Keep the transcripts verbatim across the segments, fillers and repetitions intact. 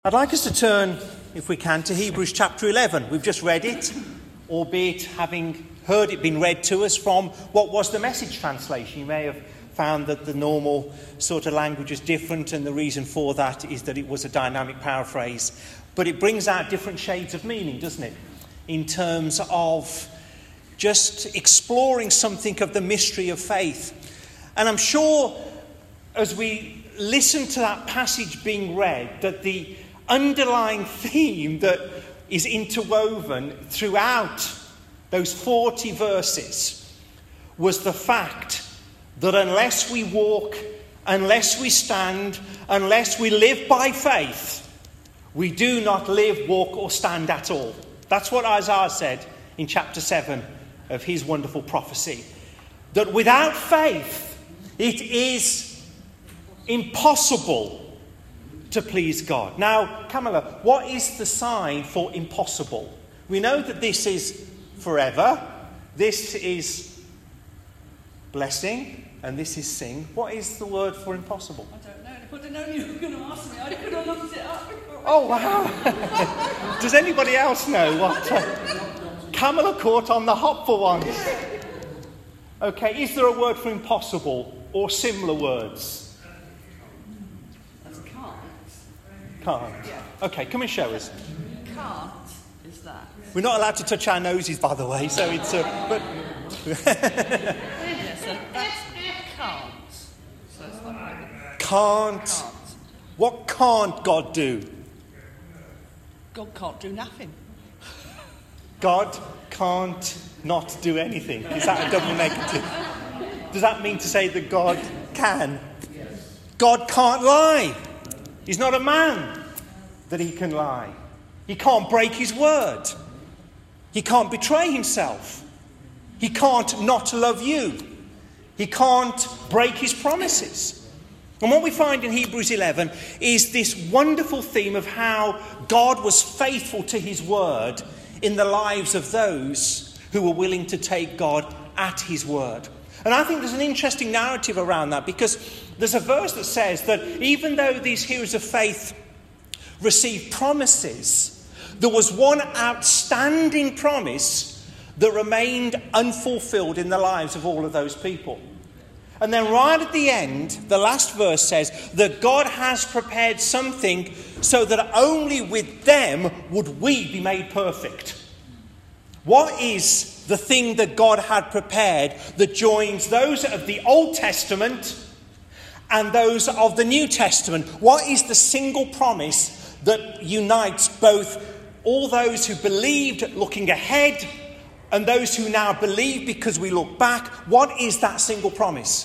I'd like us to turn, if we can, to Hebrews chapter eleven. We've just read it, albeit having heard it being read to us from what was the Message translation. You may have found that the normal sort of language is different, and the reason for that is that it was a dynamic paraphrase. But it brings out different shades of meaning, doesn't it? In terms of just exploring something of the mystery of faith. And I'm sure as we listen to that passage being read, that the underlying theme that is interwoven throughout those forty verses was the fact that unless we walk, unless we stand, unless we live by faith, we do not live, walk or stand at all. That's what Isaiah said in chapter seven of his wonderful prophecy. That without faith, it is impossible to please God. Now, Camilla, what is the sign for impossible? We know that this is forever, this is blessing, and this is sin. What is the word for impossible? I don't know. If I'd have known you were going to ask me, I could have looked it up. Oh, wow. Does anybody else know what? Uh, Camilla caught on the hop for once. Okay, is there a word for impossible or similar words? Can't. Yeah. Okay, come and show us. Can't is that. We're not allowed to touch our noses, by the way, so it's... Uh, but Yeah, so that's can't. So it's like can't. can't. What can't God do? God can't do nothing. God can't not do anything. Is that a double negative? Does that mean to say that God can? God can't lie. He's not a man that he can lie. He can't break his word. He can't betray himself. He can't not love you. He can't break his promises. And what we find in Hebrews eleven is this wonderful theme of how God was faithful to his word in the lives of those who were willing to take God at his word. And I think there's an interesting narrative around that, because there's a verse that says that even though these heroes of faith received promises, there was one outstanding promise that remained unfulfilled in the lives of all of those people. And then right at the end, the last verse says that God has prepared something so that only with them would we be made perfect. What is the thing that God had prepared that joins those of the Old Testament and those of the New Testament? What is the single promise that unites both all those who believed looking ahead and those who now believe because we look back? What is that single promise?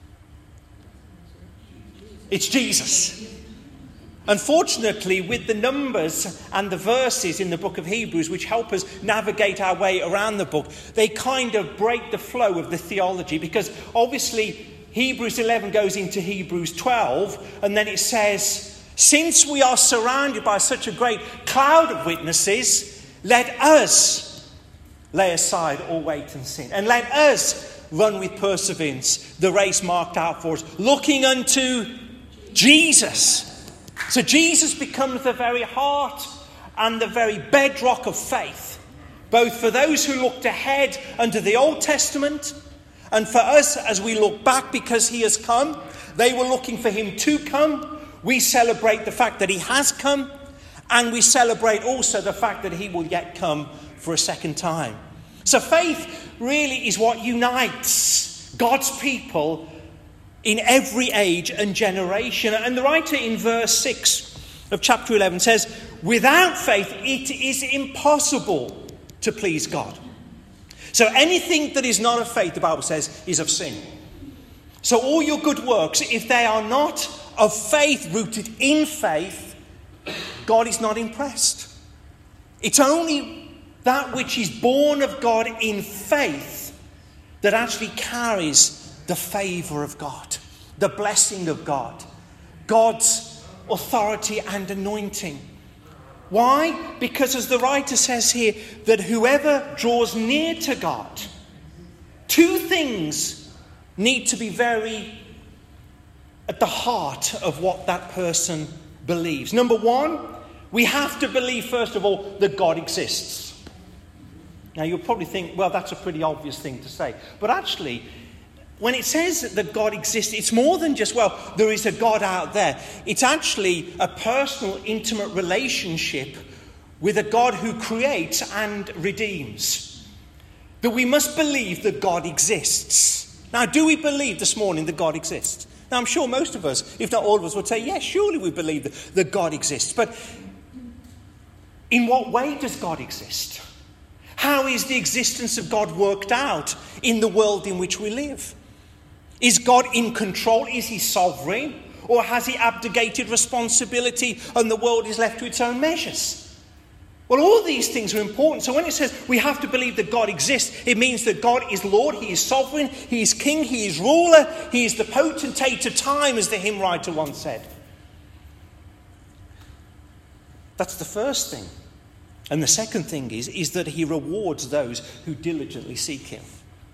It's Jesus. Unfortunately, with the numbers and the verses in the book of Hebrews, which help us navigate our way around the book, they kind of break the flow of the theology, because obviously Hebrews eleven goes into Hebrews twelve, and then it says, since we are surrounded by such a great cloud of witnesses, let us lay aside all weight and sin, and let us run with perseverance the race marked out for us, looking unto Jesus. So Jesus becomes the very heart and the very bedrock of faith, both for those who looked ahead under the Old Testament and for us as we look back because he has come. They were looking for him to come. We celebrate the fact that he has come, and we celebrate also the fact that he will yet come for a second time. So faith really is what unites God's people in every age and generation. And the writer in verse six of chapter eleven says, without faith it is impossible to please God. So anything that is not of faith, the Bible says, is of sin. So all your good works, if they are not of faith, rooted in faith, God is not impressed. It's only that which is born of God in faith that actually carries the favour of God, the blessing of God, God's authority and anointing. Why? Because as the writer says here, that whoever draws near to God, two things need to be very at the heart of what that person believes. Number one, We have to believe, first of all, that God exists. Now, you'll probably think, well, that's a pretty obvious thing to say. But actually, when it says that God exists, it's more than just, well, there is a God out there. It's actually a personal, intimate relationship with a God who creates and redeems. That we must believe that God exists. Now, do we believe this morning that God exists? Now, I'm sure most of us, if not all of us, would say, yes, surely we believe that, that God exists. But in what way does God exist? How is the existence of God worked out in the world in which we live? Is God in control? Is he sovereign? Or has he abdicated responsibility and the world is left to its own measures? Well, all these things are important. So when it says we have to believe that God exists, it means that God is Lord, he is sovereign, he is king, he is ruler, he is the potentate of time, as the hymn writer once said. That's the first thing. And the second thing is, is that he rewards those who diligently seek him.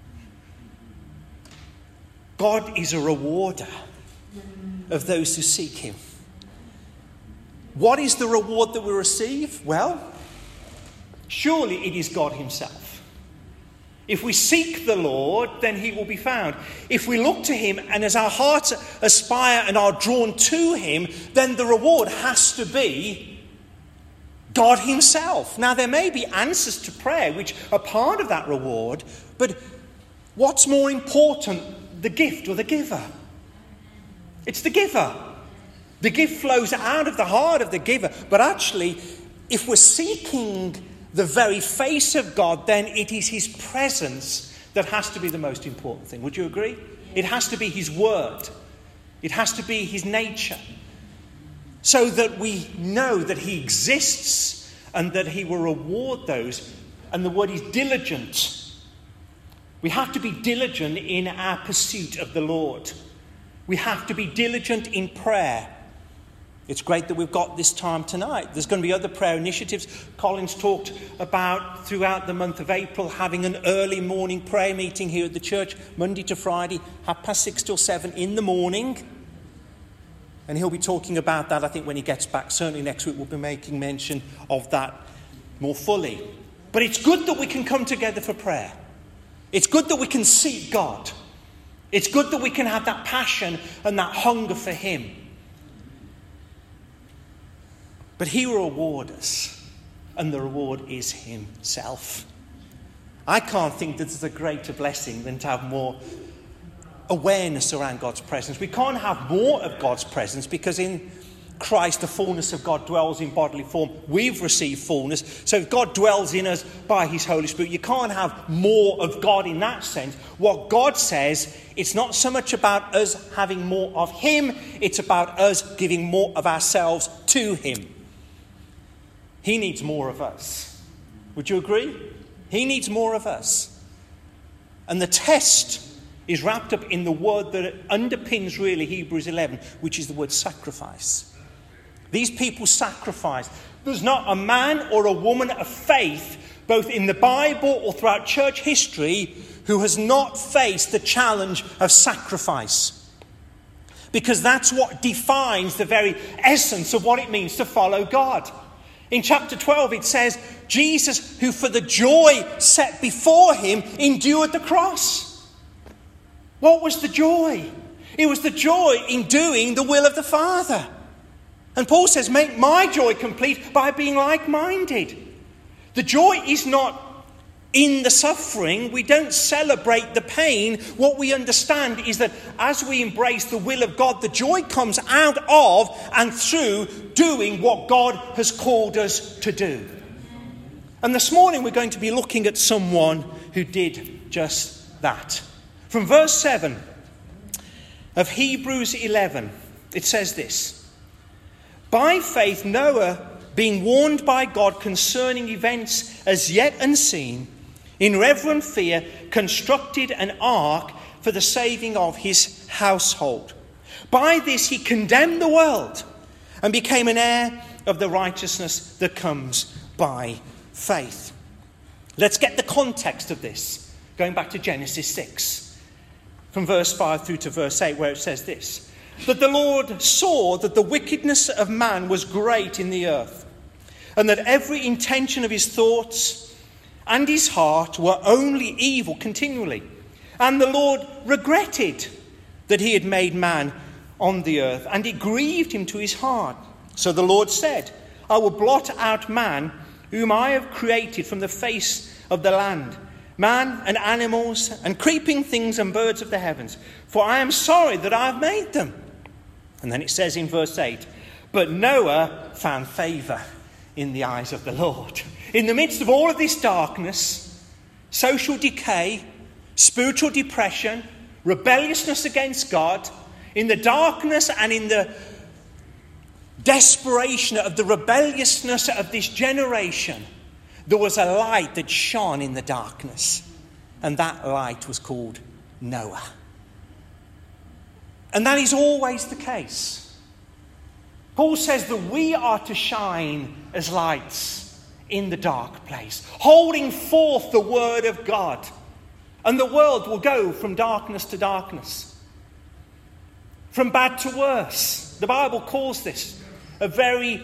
God is a rewarder of those who seek him. What is the reward that we receive? Well, surely it is God himself. If we seek the Lord, then he will be found. If we look to him and as our hearts aspire and are drawn to him, then the reward has to be God himself. Now, there may be answers to prayer which are part of that reward, but what's more important, the gift or the giver? It's the giver. The gift flows out of the heart of the giver. But actually, if we're seeking the very face of God, then it is his presence that has to be the most important thing. Would you agree? It has to be his word. It has to be his nature. So that we know that he exists and that he will reward those. And the word is diligent. We have to be diligent in our pursuit of the Lord. We have to be diligent in prayer. It's great that we've got this time tonight. There's going to be other prayer initiatives. Colin's talked about throughout the month of April having an early morning prayer meeting here at the church, Monday to Friday, half past six till seven in the morning. And he'll be talking about that, I think, when he gets back. Certainly next week we'll be making mention of that more fully. But it's good that we can come together for prayer. It's good that we can seek God. It's good that we can have that passion and that hunger for him. But he will reward us, and the reward is himself. I can't think that there's a greater blessing than to have more awareness around God's presence. We can't have more of God's presence because in Christ the fullness of God dwells in bodily form. We've received fullness. So if God dwells in us by his Holy Spirit, you can't have more of God in that sense. What God says, it's not so much about us having more of him, it's about us giving more of ourselves to him. He needs more of us. Would you agree? He needs more of us. And the test is wrapped up in the word that underpins really Hebrews eleven, which is the word sacrifice. These people sacrifice. There's not a man or a woman of faith, both in the Bible or throughout church history, who has not faced the challenge of sacrifice. Because that's what defines the very essence of what it means to follow God. In chapter twelve it says, Jesus, who for the joy set before him, endured the cross. What was the joy? It was the joy in doing the will of the Father. And Paul says, make my joy complete by being like-minded. The joy is not in the suffering. We don't celebrate the pain. What we understand is that as we embrace the will of God, the joy comes out of and through doing what God has called us to do. And this morning we're going to be looking at someone who did just that. From verse seven of Hebrews eleven, it says this: by faith Noah, being warned by God concerning events as yet unseen, in reverent fear constructed an ark for the saving of his household. By this he condemned the world and became an heir of the righteousness that comes by faith. Let's get the context of this, going back to Genesis six. From verse five through to verse eight, where it says this: that the Lord saw that the wickedness of man was great in the earth, and that every intention of his thoughts and his heart were only evil continually. And the Lord regretted that he had made man on the earth, and it grieved him to his heart. So the Lord said, I will blot out man, whom I have created from the face of the land, man and animals and creeping things and birds of the heavens, for I am sorry that I have made them. And then it says in verse eight, but Noah found favour in the eyes of the Lord. In the midst of all of this darkness, social decay, spiritual depression, rebelliousness against God, in the darkness and in the desperation of the rebelliousness of this generation, there was a light that shone in the darkness. And that light was called Noah. And that is always the case. Paul says that we are to shine as lights in the dark place, holding forth the word of God. And the world will go from darkness to darkness, from bad to worse. The Bible calls this a very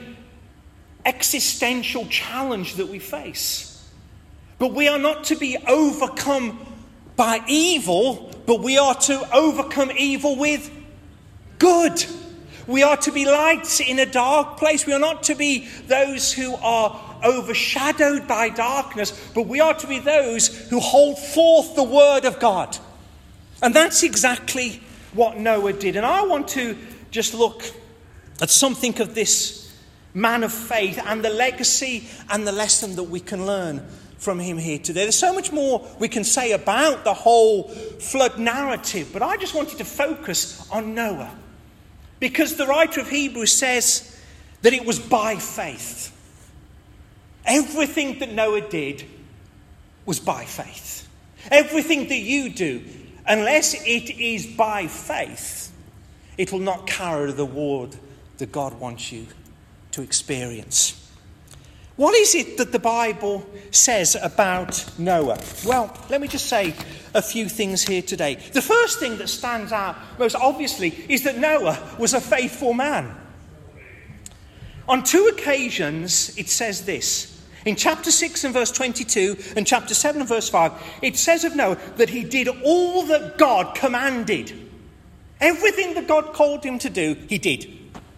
existential challenge that we face. But we are not to be overcome by evil, but we are to overcome evil with good. We are to be lights in a dark place. We are not to be those who are overshadowed by darkness, but we are to be those who hold forth the word of God. And that's exactly what Noah did. And I want to just look at something of this man of faith and the legacy and the lesson that we can learn from him here today. There's so much more we can say about the whole flood narrative, but I just wanted to focus on Noah, because the writer of Hebrews says that it was by faith. Everything that Noah did was by faith. Everything that you do, unless it is by faith, it will not carry the reward that God wants you to experience. What is it that the Bible says about Noah? Well, let me just say a few things here today. The first thing that stands out most obviously is that Noah was a faithful man. On two occasions it says this. In chapter six and verse twenty-two and chapter seven and verse five, it says of Noah that he did all that God commanded. Everything that God called him to do, he did.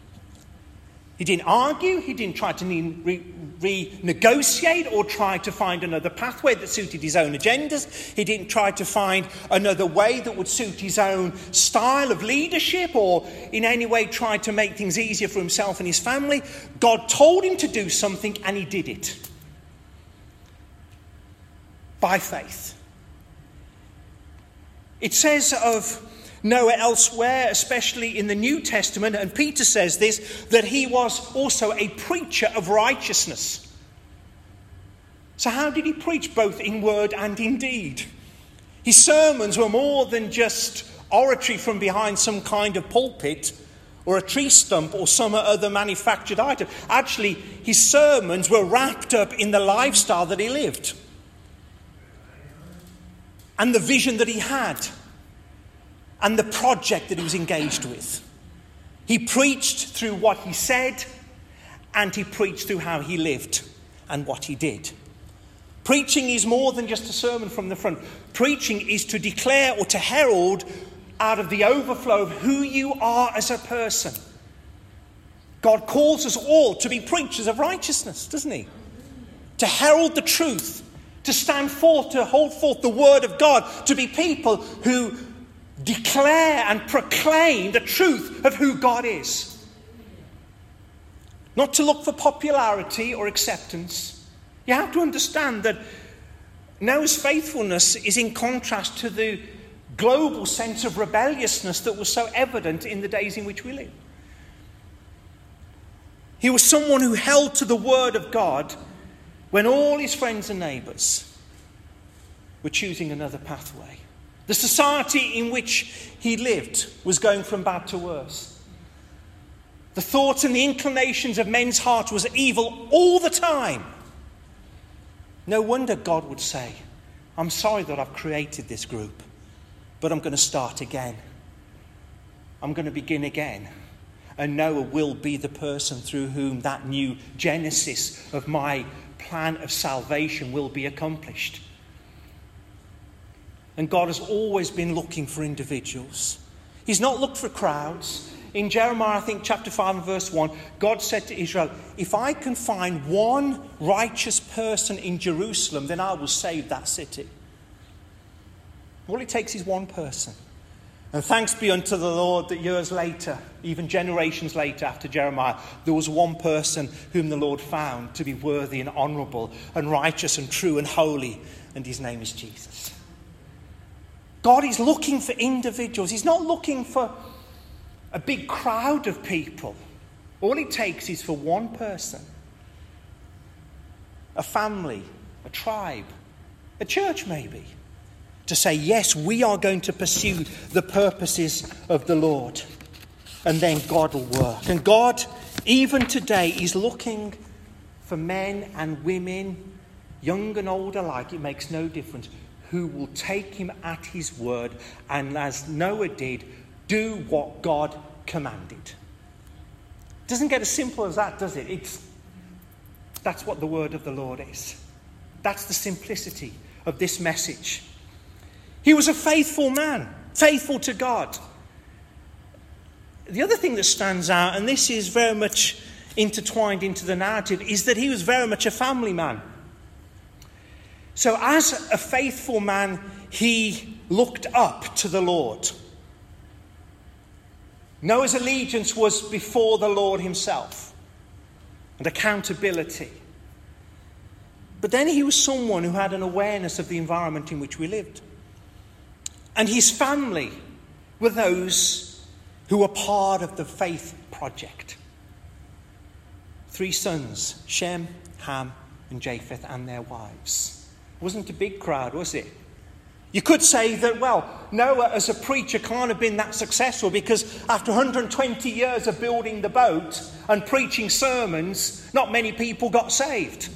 He didn't argue, he didn't try to re- renegotiate or try to find another pathway that suited his own agendas. He didn't try to find another way that would suit his own style of leadership or in any way try to make things easier for himself and his family. God told him to do something and he did it. By faith. It says of Noah elsewhere, especially in the New Testament, and Peter says this, that he was also a preacher of righteousness. So how did he preach? Both in word and in deed. His sermons were more than just oratory from behind some kind of pulpit or a tree stump or some other manufactured item. Actually, his sermons were wrapped up in the lifestyle that he lived and the vision that he had and the project that he was engaged with. He preached through what he said, and he preached through how he lived and what he did. Preaching is more than just a sermon from the front. Preaching is to declare or to herald out of the overflow of who you are as a person. God calls us all to be preachers of righteousness, doesn't he? To herald the truth, to stand forth, to hold forth the word of God, to be people who declare and proclaim the truth of who God is. Not to look for popularity or acceptance. You have to understand that Noah's faithfulness is in contrast to the global sense of rebelliousness that was so evident in the days in which we live. He was someone who held to the word of God when all his friends and neighbours were choosing another pathway. The society in which he lived was going from bad to worse. The thoughts and the inclinations of men's hearts was evil all the time. No wonder God would say, I'm sorry that I've created this group, but I'm going to start again. I'm going to begin again. And Noah will be the person through whom that new genesis of my plan of salvation will be accomplished. And God has always been looking for individuals. He's not looked for crowds. In Jeremiah, I think, chapter five and verse one, God said to Israel, if I can find one righteous person in Jerusalem, then I will save that city. All it takes is one person. And thanks be unto the Lord that years later, even generations later after Jeremiah, there was one person whom the Lord found to be worthy and honourable and righteous and true and holy, and his name is Jesus. God is looking for individuals. He's not looking for a big crowd of people. All it takes is for one person, a family, a tribe, a church maybe, to say, yes, we are going to pursue the purposes of the Lord. And then God will work. And God, even today, is looking for men and women, young and old alike, it makes no difference, who will take him at his word and, as Noah did, do what God commanded. It doesn't get as simple as that, does it? It's, that's what the word of the Lord is. That's the simplicity of this message. He was a faithful man, faithful to God. The other thing that stands out, and this is very much intertwined into the narrative, is that he was very much a family man. So as a faithful man, he looked up to the Lord. Noah's allegiance was before the Lord himself and accountability. But then he was someone who had an awareness of the environment in which we lived. And his family were those who were part of the faith project. Three sons, Shem, Ham, and Japheth, and their wives. It wasn't a big crowd, was it? You could say that, well, Noah as a preacher can't have been that successful because after one hundred twenty years of building the boat and preaching sermons, not many people got saved.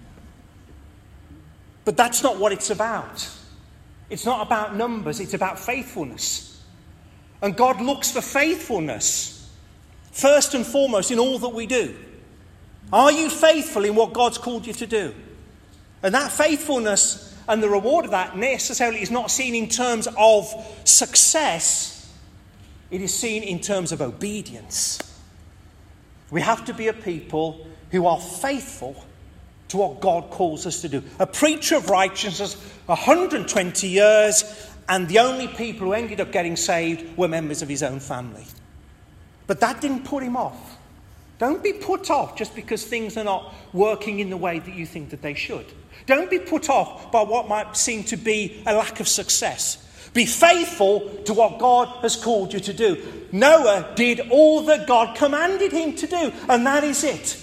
But that's not what it's about. It's not about numbers, it's about faithfulness. And God looks for faithfulness, first and foremost, in all that we do. Are you faithful in what God's called you to do? And that faithfulness and the reward of that necessarily is not seen in terms of success. It is seen in terms of obedience. We have to be a people who are faithful to what God calls us to do. A preacher of righteousness, one hundred twenty years, and the only people who ended up getting saved were members of his own family. But that didn't put him off. Don't be put off just because things are not working in the way that you think that they should. Don't be put off by what might seem to be a lack of success. Be faithful to what God has called you to do. Noah did all that God commanded him to do, and that is it.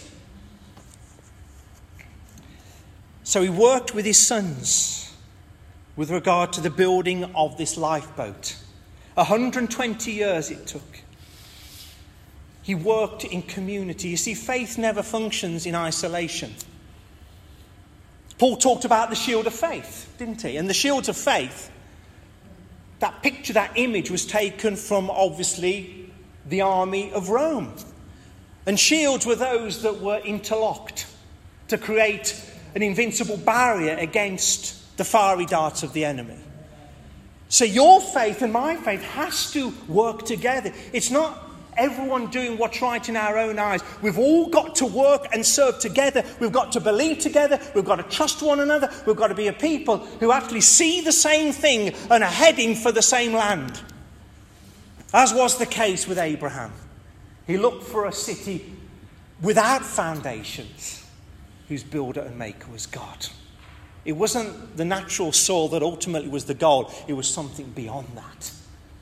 So he worked with his sons with regard to the building of this lifeboat. one hundred twenty years it took. He worked in community. You see, faith never functions in isolation. Paul talked about the shield of faith, didn't he? And the shields of faith, that picture, that image was taken from, obviously, the army of Rome. And shields were those that were interlocked to create an invincible barrier against the fiery darts of the enemy. So your faith and my faith has to work together. It's not everyone doing what's right in our own eyes. We've all got to work and serve together. We've got to believe together. We've got to trust one another. We've got to be a people who actually see the same thing and are heading for the same land. As was the case with Abraham. He looked for a city without foundations, whose builder and maker was God. It wasn't the natural soil that ultimately was the goal. It was something beyond that.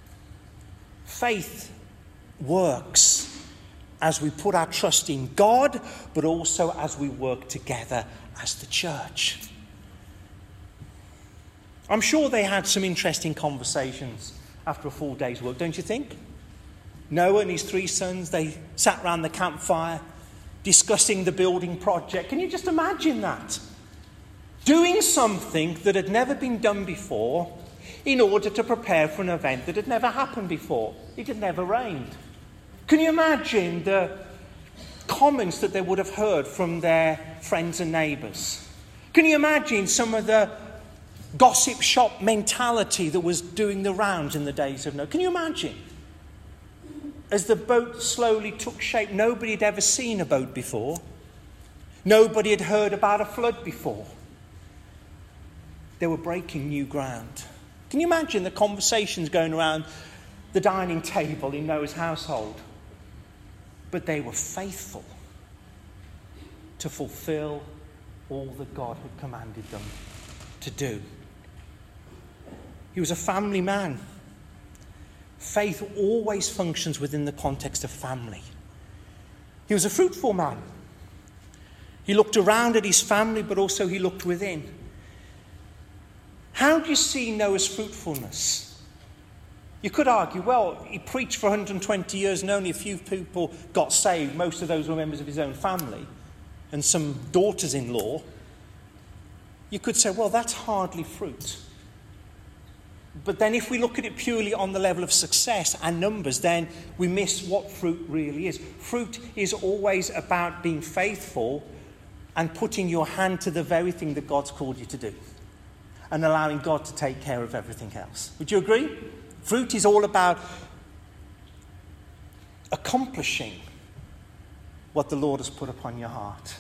Faith works as we put our trust in God, but also as we work together as the church. I'm sure they had some interesting conversations after a full day's work, don't you think? Noah and his three sons, they sat round the campfire discussing the building project. Can you just imagine that? Doing something that had never been done before in order to prepare for an event that had never happened before. It had never rained. Can you imagine the comments that they would have heard from their friends and neighbours? Can you imagine some of the gossip shop mentality that was doing the rounds in the days of Noah? Can you imagine? As the boat slowly took shape, nobody had ever seen a boat before. Nobody had heard about a flood before. They were breaking new ground. Can you imagine the conversations going around the dining table in Noah's household? But they were faithful to fulfill all that God had commanded them to do. He was a family man. Faith always functions within the context of family. He was a fruitful man. He looked around at his family, but also he looked within. How do you see Noah's fruitfulness? You could argue, well, he preached for one hundred twenty years and only a few people got saved. Most of those were members of his own family and some daughters-in-law. You could say, well, that's hardly fruit. But then if we look at it purely on the level of success and numbers, then we miss what fruit really is. Fruit is always about being faithful and putting your hand to the very thing that God's called you to do and allowing God to take care of everything else. Would you agree? Fruit is all about accomplishing what the Lord has put upon your heart.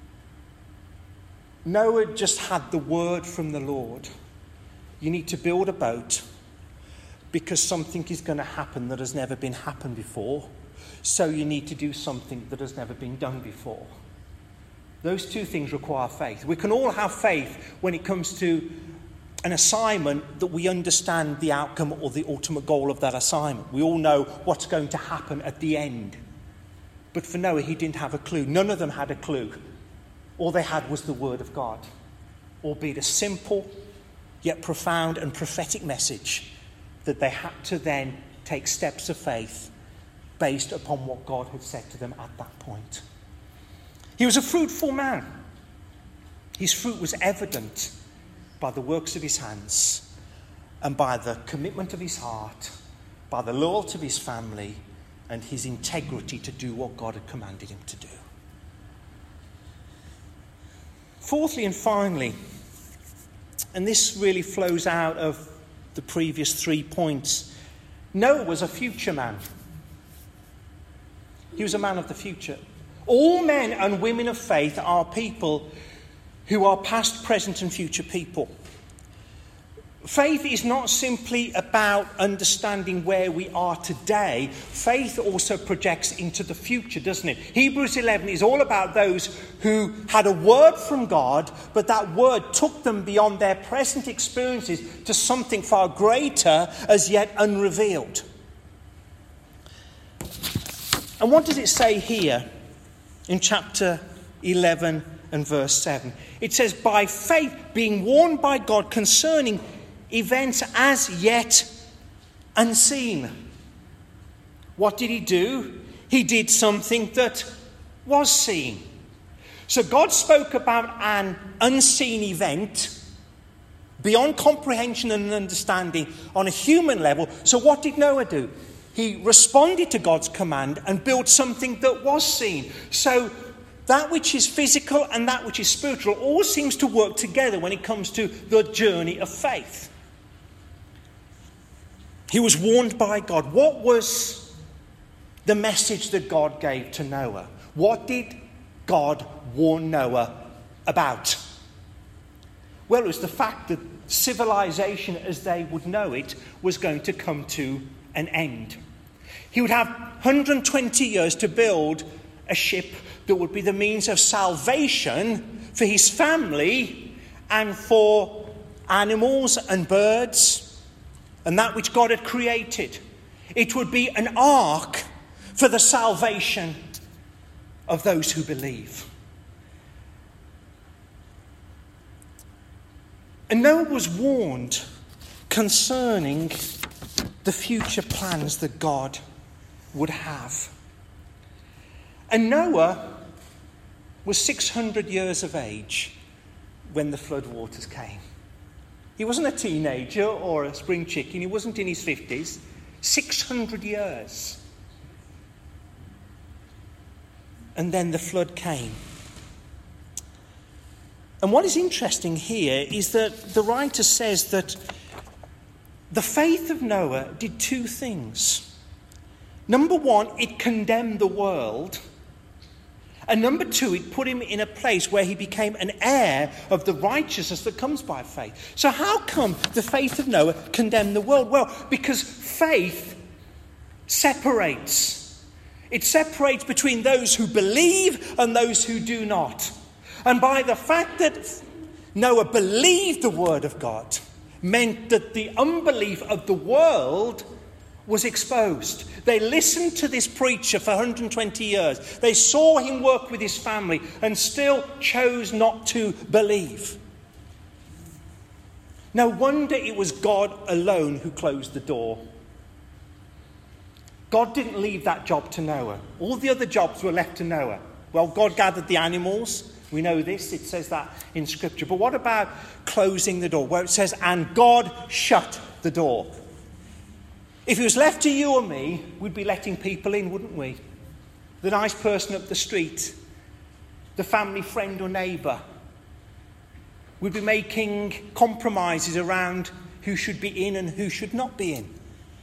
Noah just had the word from the Lord. You need to build a boat because something is going to happen that has never been happened before. So you need to do something that has never been done before. Those two things require faith. We can all have faith when it comes to an assignment that we understand the outcome or the ultimate goal of that assignment. We all know what's going to happen at the end. But for Noah, he didn't have a clue. None of them had a clue. All they had was the word of God, albeit a simple yet profound and prophetic message that they had to then take steps of faith based upon what God had said to them at that point. He was a fruitful man. His fruit was evident by the works of his hands and by the commitment of his heart, by the loyalty of his family and his integrity to do what God had commanded him to do. Fourthly and finally, and this really flows out of the previous three points, Noah was a future man. He was a man of the future. All men and women of faith are people who are past, present and future people. Faith is not simply about understanding where we are today. Faith also projects into the future, doesn't it? Hebrews eleven is all about those who had a word from God, but that word took them beyond their present experiences to something far greater, as yet unrevealed. And what does it say here in chapter eleven and verse seven? It says, by faith being warned by God concerning events as yet unseen. What did he do? He did something that was seen. So God spoke about an unseen event beyond comprehension and understanding on a human level. So what did Noah do? He responded to God's command and built something that was seen. So that which is physical and that which is spiritual all seems to work together when it comes to the journey of faith. He was warned by God. What was the message that God gave to Noah? What did God warn Noah about? Well, it was the fact that civilization as they would know it was going to come to an end. He would have one hundred twenty years to build a ship that would be the means of salvation for his family and for animals and birds and that which God had created. It would be an ark for the salvation of those who believe. And Noah was warned concerning the future plans that God would have. And Noah was six hundred years of age when the flood waters came. He wasn't a teenager or a spring chicken. He wasn't in his fifties. six hundred years. and then the flood came. And what is interesting here is that the writer says that the faith of Noah did two things. Number one, it condemned the world. And number two, it put him in a place where he became an heir of the righteousness that comes by faith. So how come the faith of Noah condemned the world? Well, because faith separates. It separates between those who believe and those who do not. And by the fact that Noah believed the word of God, meant that the unbelief of the world was exposed. They listened to this preacher for one hundred twenty years. They saw him work with his family and still chose not to believe. No wonder it was God alone who closed the door. God didn't leave that job to Noah. All the other jobs were left to Noah. Well, God gathered the animals. We know this. It says that in Scripture. But what about closing the door? Where it says, and God shut the door. If it was left to you or me, we'd be letting people in, wouldn't we? The nice person up the street, the family friend or neighbour. We'd be making compromises around who should be in and who should not be in.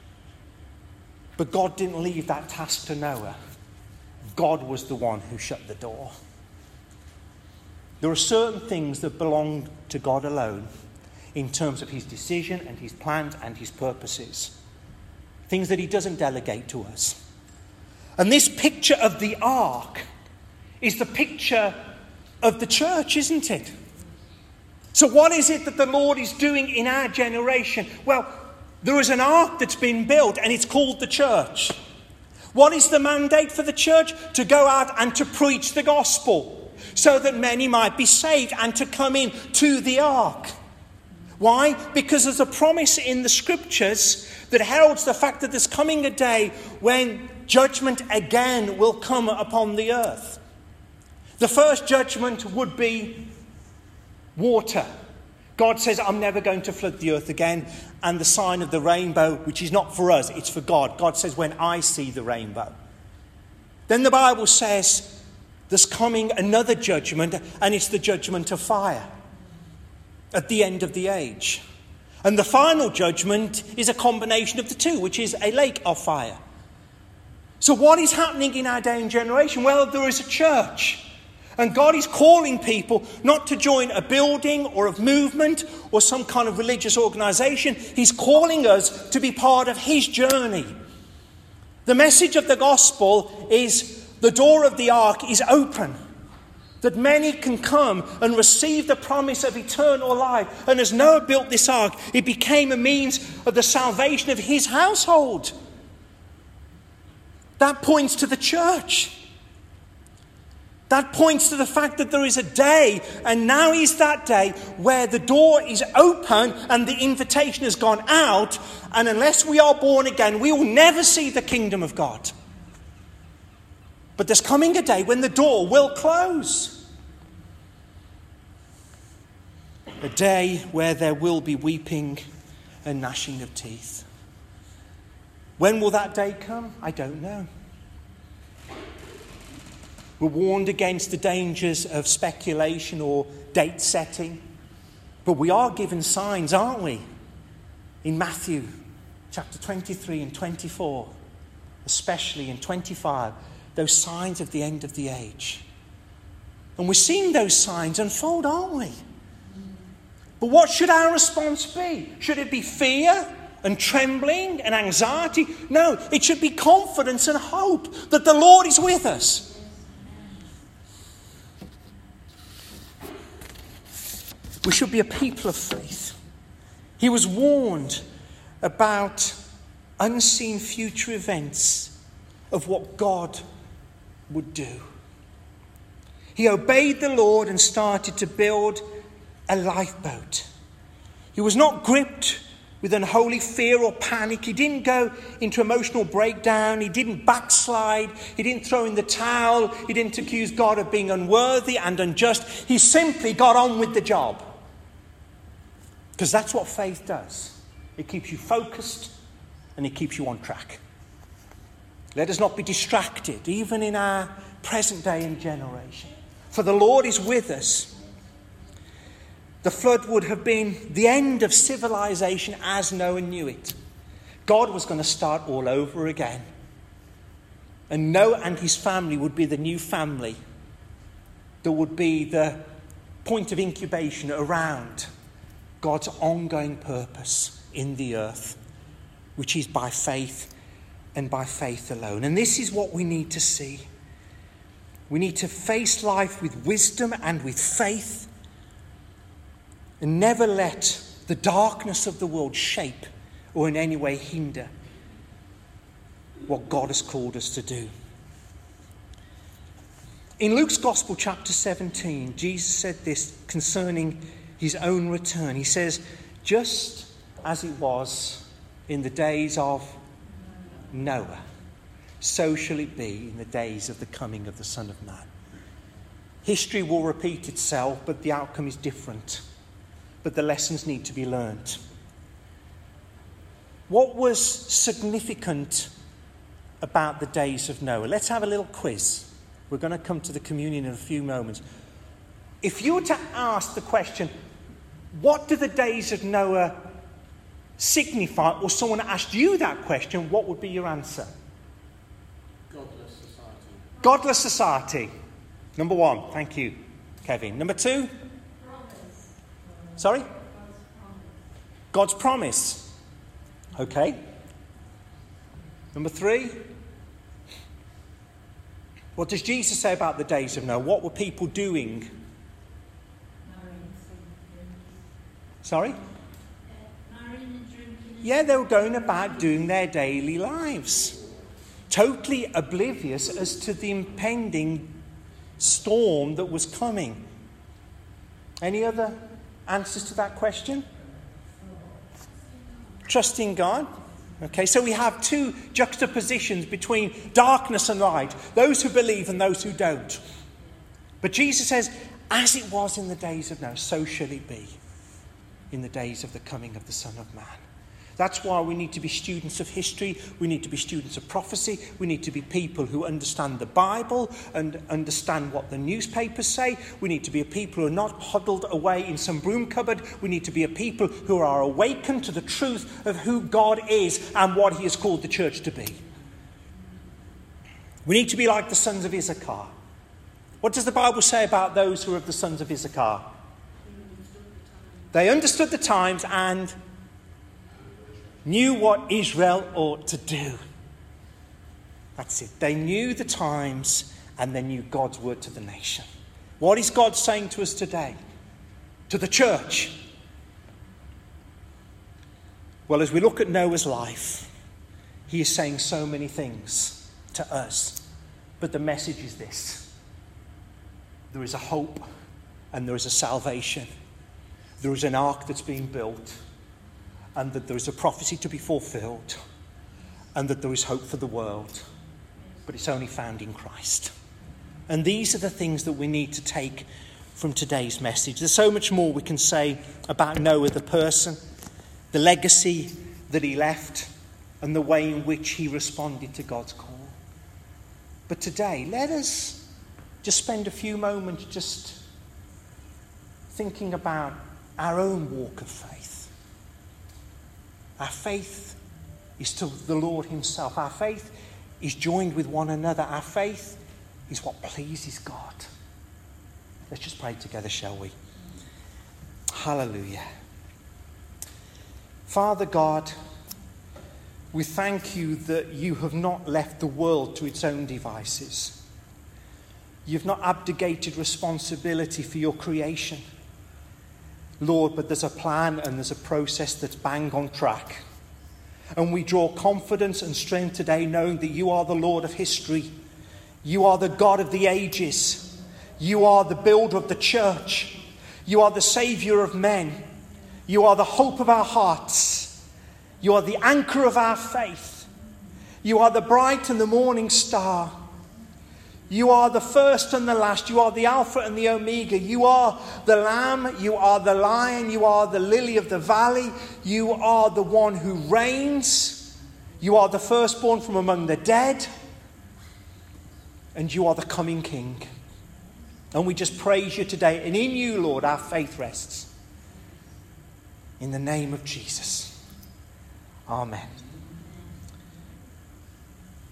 But God didn't leave that task to Noah. God was the one who shut the door. There are certain things that belong to God alone in terms of his decision and his plans and his purposes. Things that he doesn't delegate to us. And this picture of the ark is the picture of the church, isn't it? So what is it that the Lord is doing in our generation? Well, there is an ark that's been built and it's called the church. What is the mandate for the church? To go out and to preach the gospel, so that many might be saved and to come in to the ark. Why? Because there's a promise in the Scriptures that heralds the fact that there's coming a day when judgment again will come upon the earth. The first judgment would be water. God says, I'm never going to flood the earth again. And the sign of the rainbow, which is not for us, it's for God. God says, when I see the rainbow. Then the Bible says, there's coming another judgment, and it's the judgment of fire at the end of the age. And the final judgment is a combination of the two, which is a lake of fire. So what is happening in our day and generation? Well, there is a church. And God is calling people not to join a building or a movement or some kind of religious organisation. He's calling us to be part of his journey. The message of the gospel is the door of the ark is open, that many can come and receive the promise of eternal life. And as Noah built this ark, it became a means of the salvation of his household. That points to the church. That points to the fact that there is a day, and now is that day, where the door is open and the invitation has gone out. And unless we are born again, we will never see the kingdom of God. But there's coming a day when the door will close. A day where there will be weeping and gnashing of teeth. When will that day come? I don't know. We're warned against the dangers of speculation or date setting. But we are given signs, aren't we? In Matthew chapter twenty-three and twenty-four, especially in twenty-five, those signs of the end of the age. And we're seeing those signs unfold, aren't we? But what should our response be? Should it be fear and trembling and anxiety? No, it should be confidence and hope that the Lord is with us. We should be a people of faith. He was warned about unseen future events of what God would do. He obeyed the Lord and started to build a lifeboat. He was not gripped with unholy fear or panic. He didn't go into emotional breakdown. He didn't backslide. He didn't throw in the towel. He didn't accuse God of being unworthy and unjust. He simply got on with the job. Because that's what faith does. It keeps you focused and it keeps you on track. Let us not be distracted, even in our present day and generation. For the Lord is with us. The flood would have been the end of civilization as Noah knew it. God was going to start all over again. And Noah and his family would be the new family that would be the point of incubation around God's ongoing purpose in the earth, which is by faith and by faith alone. And this is what we need to see. We need to face life with wisdom and with faith, and never let the darkness of the world shape or in any way hinder what God has called us to do. In Luke's Gospel, chapter seventeen, Jesus said this concerning his own return. He says, just as it was in the days of Noah, so shall it be in the days of the coming of the Son of Man. History will repeat itself, but the outcome is different. But the lessons need to be learned. What was significant about the days of Noah? Let's have a little quiz. We're going to come to the communion in a few moments. If you were to ask the question, what do the days of Noah signify, or someone asked you that question, what would be your answer? Godless society. Godless society. Number one. Thank you, Kevin. Number two? Promise. Sorry? God's promise. God's promise. Okay. Number three? What does Jesus say about the days of Noah? What were people doing? Marrying and drinking. Sorry? Uh, marrying and drinking. Yeah, they were going about doing their daily lives. Totally oblivious as to the impending storm that was coming. Any other answers to that question? Trusting God. Okay, so we have two juxtapositions between darkness and light, those who believe and those who don't. But Jesus says, as it was in the days of Noah, so shall it be in the days of the coming of the Son of Man. That's why we need to be students of history, we need to be students of prophecy, we need to be people who understand the Bible and understand what the newspapers say. We need to be a people who are not huddled away in some broom cupboard. We need to be a people who are awakened to the truth of who God is and what he has called the church to be. We need to be like the sons of Issachar. What does the Bible say about those who are of the sons of Issachar? They understood the times and knew what Israel ought to do. That's it. They knew the times and they knew God's word to the nation. What is God saying to us today? To the church? Well, as we look at Noah's life, he is saying so many things to us. But the message is this. There is a hope and there is a salvation. There is an ark that's being built, and that there is a prophecy to be fulfilled, and that there is hope for the world. But it's only found in Christ. And these are the things that we need to take from today's message. There's so much more we can say about Noah the person, the legacy that he left, and the way in which he responded to God's call. But today, let us just spend a few moments just thinking about our own walk of faith. Our faith is to the Lord himself. Our faith is joined with one another. Our faith is what pleases God. Let's just pray together, shall we? Hallelujah. Father God, we thank you that you have not left the world to its own devices. You've not abdicated responsibility for your creation. Lord, but there's a plan and there's a process that's bang on track. And we draw confidence and strength today knowing that you are the Lord of history. You are the God of the ages. You are the builder of the church. You are the saviour of men. You are the hope of our hearts. You are the anchor of our faith. You are the bright and the morning star. You are the first and the last. You are the Alpha and the Omega. You are the Lamb. You are the Lion. You are the Lily of the Valley. You are the one who reigns. You are the firstborn from among the dead. And you are the coming King. And we just praise you today. And in you, Lord, our faith rests. In the name of Jesus. Amen.